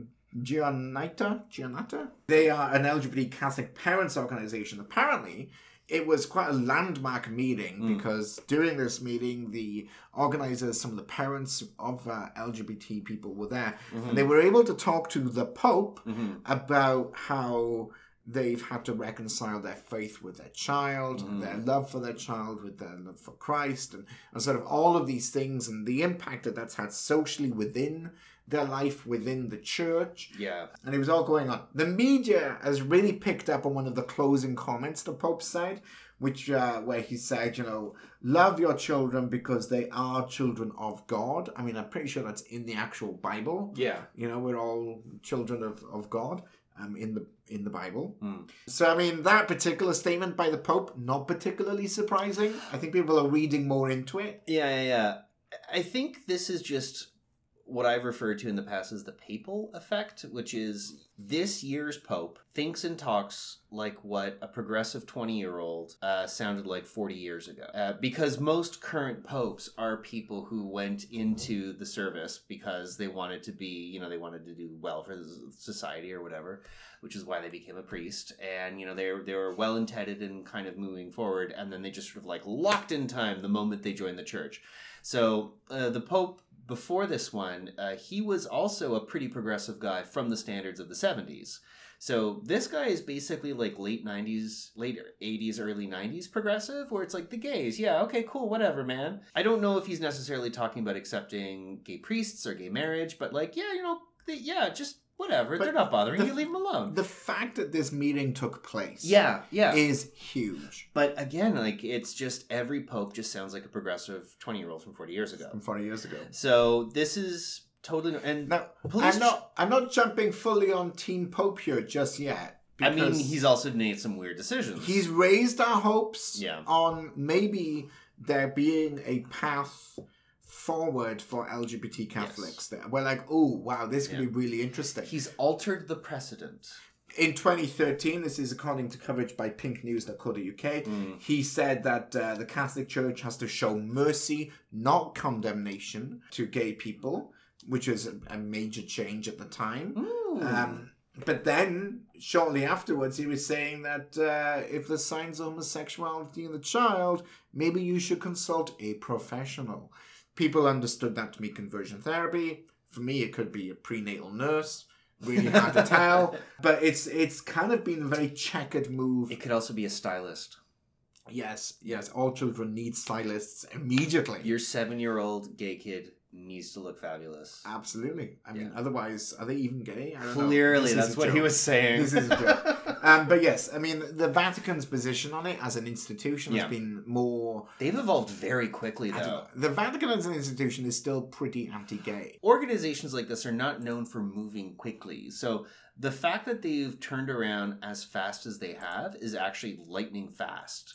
Giannata. Giannata? They are an L G B T Catholic parents organization. Apparently, it was quite a landmark meeting Mm. because during this meeting, the organizers, some of the parents of uh, L G B T people were there, Mhm. and they were able to talk to the Pope Mhm. about how they've had to reconcile their faith with their child, Mm. their love for their child with their love for Christ, and, and sort of all of these things, and the impact that that's had socially within their life, within the church. Yeah. And it was all going on. The media has really picked up on one of the closing comments the Pope said, which uh, where he said, you know, love your children because they are children of God. I mean, I'm pretty sure that's in the actual Bible. Yeah. You know, we're all children of, of God um, in the in the Bible. Mm. So, I mean, that particular statement by the Pope, not particularly surprising. I think people are reading more into it. Yeah, yeah, yeah. I think this is just what I've referred to in the past as the papal effect, which is this year's Pope thinks and talks like what a progressive twenty-year-old uh, sounded like forty years ago. Uh, because most current popes are people who went into the service because they wanted to be, you know, they wanted to do well for the society or whatever, which is why they became a priest. And, you know, they were, they were well-intended and kind of moving forward, and then they just sort of like locked in time the moment they joined the church. So uh, the Pope before this one, uh, he was also a pretty progressive guy from the standards of the seventies. So this guy is basically like late nineties, late eighties, early nineties progressive, where it's like the gays, yeah, okay, cool, whatever, man. I don't know if he's necessarily talking about accepting gay priests or gay marriage, but like, yeah, you know, they, yeah, just whatever. But They're not bothering the- you, leave them alone. The fact that this meeting took place Yeah, yeah. is huge. But again, like, it's just every pope just sounds like a progressive twenty-year-old from forty years ago. From forty years ago. So this is totally... And Now, police- I'm not I'm not jumping fully on Teen Pope here just yet. I mean, because he's also made some weird decisions. he's raised our hopes Yeah. on maybe there being a path forward for L G B T Catholics. That we're like, oh wow, this could Yeah. be really interesting. He's altered the precedent. In twenty thirteen, this is according to coverage by pink news dot co dot U K, Mm. he said that uh, the Catholic Church has to show mercy, not condemnation, to gay people, which was a, a major change at the time. Ooh. Um, but then, shortly afterwards, he was saying that uh, if there's signs of homosexuality in the child, maybe you should consult a professional. People understood that to be conversion therapy. For me, it could be a prenatal nurse. Really hard to tell. But it's it's kind of been a very checkered move. It could also be a stylist. Yes, yes, all children need stylists immediately. Your seven-year-old gay kid needs to look fabulous. Absolutely. I mean, Yeah. otherwise, are they even gay? I don't know. Clearly, This is that's a what he joke. was saying. This is a joke. um, but yes, I mean, the Vatican's position on it as an institution Yeah. has been more... They've evolved very quickly, I don't though. know. The Vatican as an institution is still pretty anti-gay. Organizations like this are not known for moving quickly. So the fact that they've turned around as fast as they have is actually lightning fast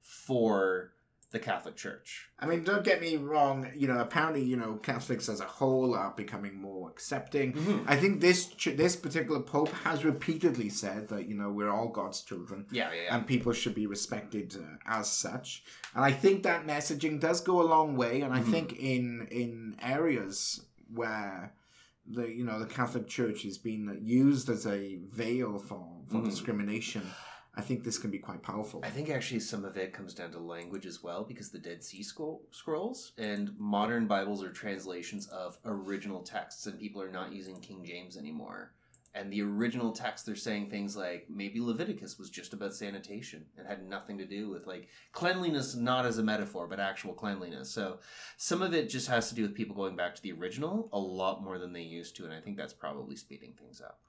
for the Catholic Church. I mean, don't get me wrong, you know, apparently, you know, Catholics as a whole are becoming more accepting. Mhm. I think this ch- this particular Pope has repeatedly said that, you know, we're all God's children. Yeah, yeah, yeah. And people should be respected uh, as such. And I think that messaging does go a long way. And I Mhm. think in in areas where the you know the Catholic Church has been used as a veil for for Mhm. discrimination, I think this can be quite powerful. I think actually some of it comes down to language as well, because the Dead Sea Scroll- Scrolls and modern Bibles are translations of original texts, and people are not using King James anymore. And the original text, they're saying things like maybe Leviticus was just about sanitation and had nothing to do with like cleanliness, not as a metaphor, but actual cleanliness. So some of it just has to do with people going back to the original a lot more than they used to. And I think that's probably speeding things up.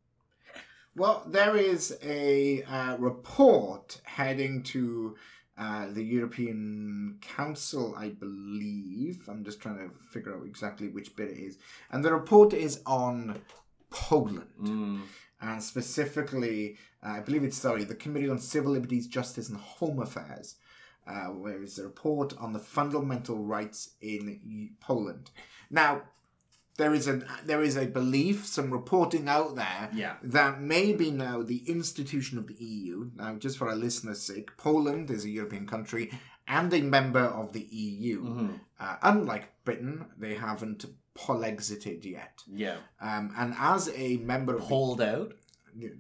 Well, there is a uh, report heading to uh, the European Council, I believe. I'm just trying to figure out exactly which bit it is. And the report is on Poland. Mm. And specifically, uh, I believe it's, sorry, the Committee on Civil Liberties, Justice and Home Affairs, uh, where is a report on the fundamental rights in Poland. Now, There is a there is a belief, some reporting out there, Yeah. that maybe now the institution of the E U, now just for our listeners' sake, Poland is a European country and a member of the E U. Mm-hmm. Uh, unlike Britain, they haven't polexited yet. Yeah. Um, and as a member of Hold out. the...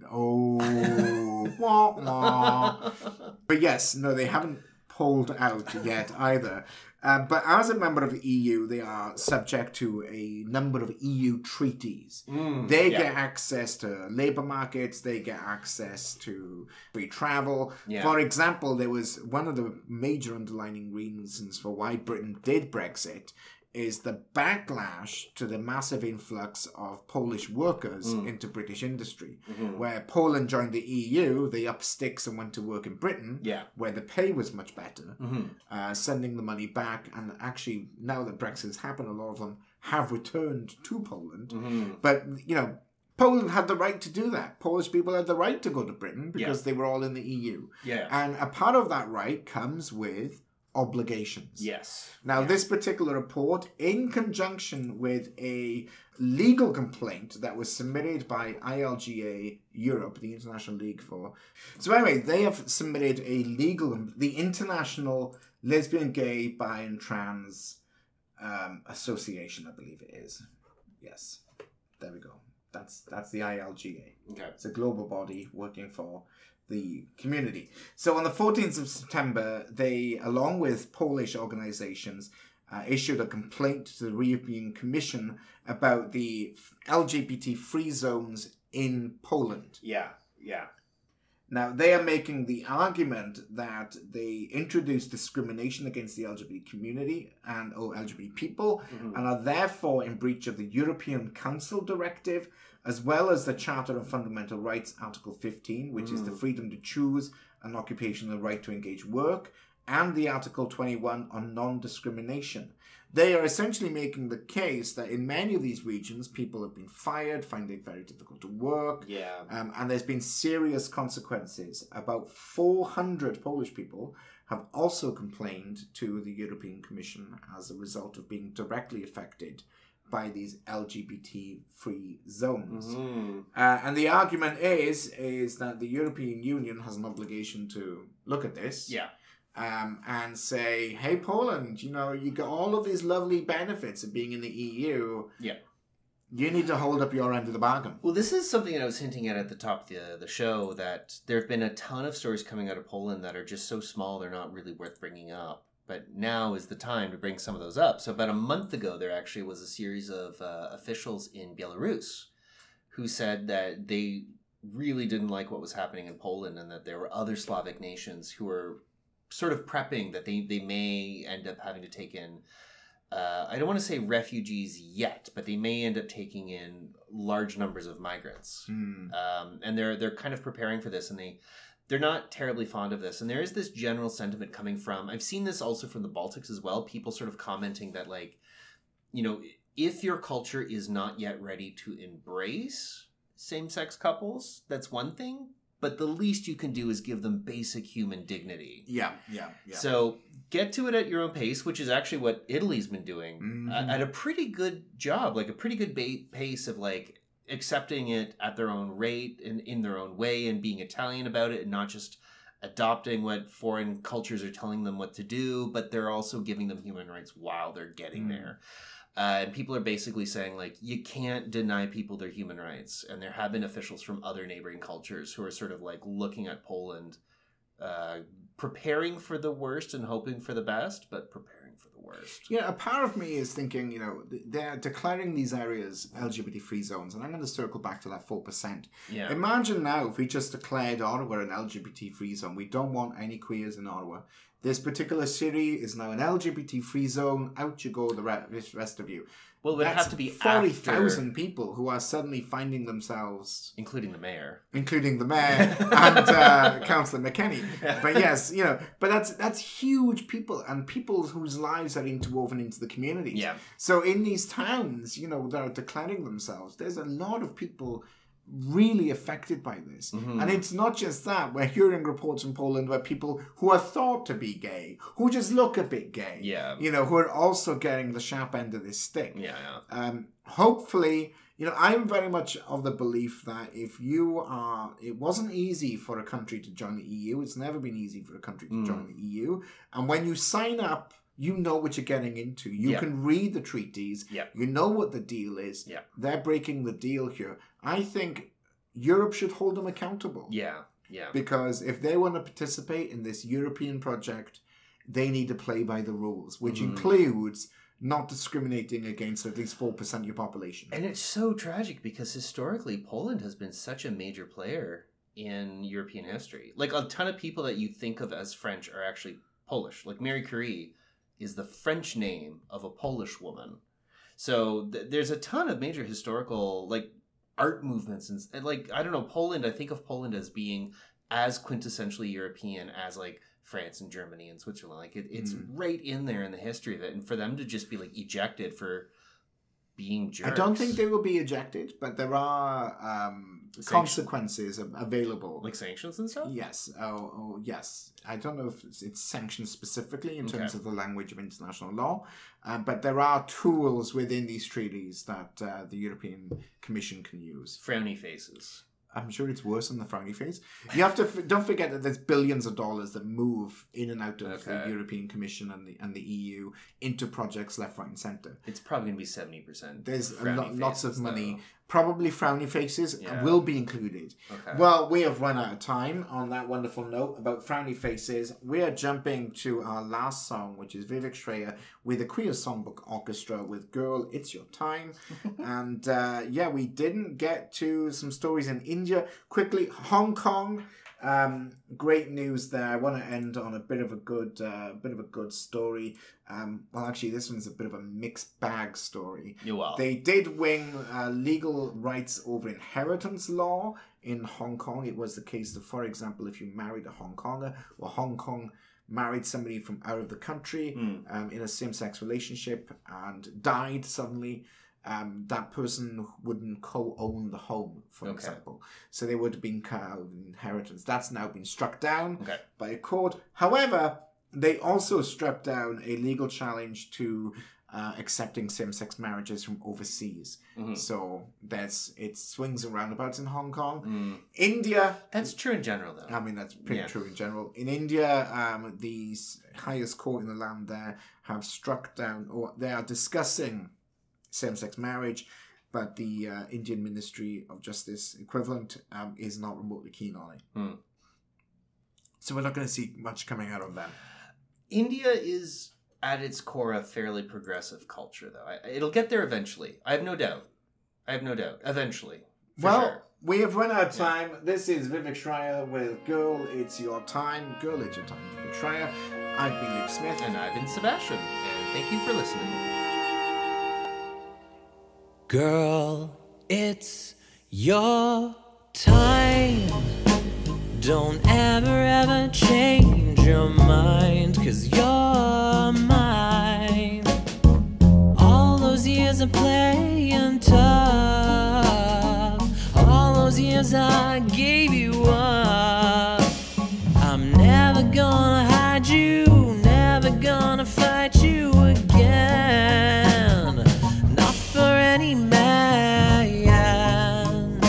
Oh, wah, wah. But yes, no, they haven't pulled out yet either. Uh, but as a member of the E U, they are subject to a number of E U treaties. Mm, they yeah. get access to labour markets. They get access to free travel. Yeah. For example, there was one of the major underlying reasons for why Britain did Brexit is the backlash to the massive influx of Polish workers Mm. into British industry. Mhm. Where Poland joined the E U, they upped sticks and went to work in Britain, Yeah. where the pay was much better, Mm-hmm. uh, sending the money back. And actually, now that Brexit has happened, a lot of them have returned to Poland. Mm-hmm. But, you know, Poland had the right to do that. Polish people had the right to go to Britain because Yeah. they were all in the E U. Yeah. And a part of that right comes with obligations. Yes. Now, Yeah. this particular report, in conjunction with a legal complaint that was submitted by I L G A Europe, the International League for... So anyway, they have submitted a legal... The International Lesbian, Gay, Bi and Trans um, Association, I believe it is. Yes. There we go. That's, that's the I L G A. Okay. It's a global body working for the community. So on the fourteenth of September, they, along with Polish organizations, uh, issued a complaint to the European Commission about the L G B T free zones in Poland. Yeah. Yeah. Now, they are making the argument that they introduced discrimination against the L G B T community and or L G B T people, Mhm. and are therefore in breach of the European Council Directive, as well as the Charter of Fundamental Rights, Article fifteen, which is the freedom to choose an occupation and the right to engage work, and the Article twenty-one on non-discrimination. They are essentially making the case that in many of these regions, people have been fired, finding it very difficult to work, Yeah. um, and there's been serious consequences. About four hundred Polish people have also complained to the European Commission as a result of being directly affected by these L G B T-free zones. Mm-hmm. Uh, and the argument is, is that the European Union has an obligation to look at this Yeah. um, and say, hey, Poland, you know, you got all of these lovely benefits of being in the E U. Yeah. You need to hold up your end of the bargain. Well, this is something that I was hinting at at the top of the, the show, that there have been a ton of stories coming out of Poland that are just so small they're not really worth bringing up. But now is the time to bring some of those up. So about a month ago, there actually was a series of uh, officials in Belarus who said that they really didn't like what was happening in Poland, and that there were other Slavic nations who were sort of prepping that they, they may end up having to take in, uh, I don't want to say refugees yet, but they may end up taking in large numbers of migrants. Hmm. Um, and they're they're kind of preparing for this, and they they're not terribly fond of this. And there is this general sentiment coming from, I've seen this also from the Baltics as well, people sort of commenting that, like, you know, if your culture is not yet ready to embrace same-sex couples, that's one thing, but the least you can do is give them basic human dignity. Yeah, yeah, yeah. So get to it at your own pace, which is actually what Italy's been doing Mhm. uh, at a pretty good job, like a pretty good ba- pace of like accepting it at their own rate and in their own way, and being Italian about it, and not just adopting what foreign cultures are telling them what to do, but they're also giving them human rights while they're getting Mm. there. Uh, and people are basically saying, like, you can't deny people their human rights. And there have been officials from other neighboring cultures who are sort of, like, looking at Poland, uh, preparing for the worst and hoping for the best, but preparing for the worst. Yeah, a part of me is thinking, you know, they're declaring these areas L G B T-free zones, and I'm going to circle back to that four percent. Yeah. Imagine now if we just declared Ottawa an L G B T-free zone. We don't want any queers in Ottawa. This particular city is now an L G B T-free zone. Out you go, the re- rest of you. Well, it would That's have to be forty after, thousand people who are suddenly finding themselves, including the mayor, including the mayor and uh, Councillor McKenny. But yes, you know, but that's that's huge people and people whose lives are interwoven into the communities. Yeah. So in these towns, you know, that are declaring themselves, there's a lot of people really affected by this. Mm-hmm. And it's not just that. We're hearing reports in Poland where people who are thought to be gay, who just look a bit gay, Yeah. you know, who are also getting the sharp end of this stick. Yeah, yeah. Um, hopefully, you know, I'm very much of the belief that if you are, it wasn't easy for a country to join the E U. It's never been easy for a country to Mm. join the E U. And when you sign up, you know what you're getting into. You Yeah. can read the treaties. Yeah. You know what the deal is. Yeah. They're breaking the deal here. I think Europe should hold them accountable. Yeah, yeah. Because if they want to participate in this European project, they need to play by the rules, which Mhm. includes not discriminating against at least four percent of your population. And it's so tragic because historically, Poland has been such a major player in European history. Like, a ton of people that you think of as French are actually Polish. Like, Marie Curie is the French name of a Polish woman. So th- there's a ton of major historical, like, art movements. And, and, like, I don't know, Poland, I think of Poland as being as quintessentially European as, like, France and Germany and Switzerland. Like, it, it's Mm. right in there in the history of it. And for them to just be, like, ejected for being jerks. I don't think they will be ejected, but there are um, Sanction- consequences av- available. Like sanctions and stuff? Yes. Oh, oh, yes. I don't know if it's, it's sanctioned specifically in terms Okay. of the language of international law, um, but there are tools within these treaties that uh, the European Commission can use. Frowny faces. I'm sure it's worse than the frowny face. You have to f- don't forget that there's billions of dollars that move in and out of Okay. the European Commission and the and the E U into projects left, right, and centre. It's probably going to be seventy percent. There's a frowny lo- lots of faces, money. though. Probably frowny faces Yeah. will be included. Okay. Well, we have run out of time on that wonderful note about frowny faces. We are jumping to our last song, which is Vivek Shraya with the Queer Songbook Orchestra with Girl, It's Your Time. and uh, yeah, we didn't get to some stories in India. Quickly, Hong Kong. Um, great news there. I want to end on a bit of a good, uh, bit of a good story. Um, well, actually, this one's a bit of a mixed bag story. You will. They did win uh, legal rights over inheritance law in Hong Kong. It was the case that, for example, if you married a Hong Konger or Hong Kong married somebody from out of the country Mm. um, in a same-sex relationship and died suddenly, um, that person wouldn't co-own the home, for Okay. example. So they would have been cut out of inheritance. That's now been struck down Okay. by a court. However, they also struck down a legal challenge to uh, accepting same-sex marriages from overseas. Mhm. So that's it swings and roundabouts in Hong Kong. Mm. India, That's true in general, though. I mean, that's pretty Yeah. true in general. In India, um, the s- highest court in the land there have struck down, or they are discussing same-sex marriage, but the uh, Indian Ministry of Justice equivalent um, is not remotely keen on it. Hmm. So we're not going to see much coming out of that. India is, at its core, a fairly progressive culture, though. I, it'll get there eventually. I have no doubt. I have no doubt. Eventually. For Well, sure. we have run out of time. This is Vivek Shraya with Girl, It's Your Time. Girl, It's Your Time. Vivek Shraya. I've been Luke Smith. And I've been Sebastian. And thank you for listening. Girl, it's your time. Don't ever, ever change your mind, 'cause you're mine. All those years of playing tough, all those years I gave you up. I'm never gonna hide you, never gonna fight you again. Not for any man.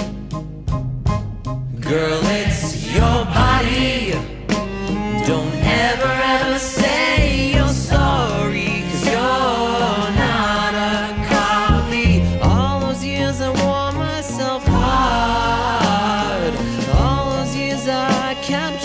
Girl, it's your body. Don't ever ever say you're sorry, 'cause you're not a can't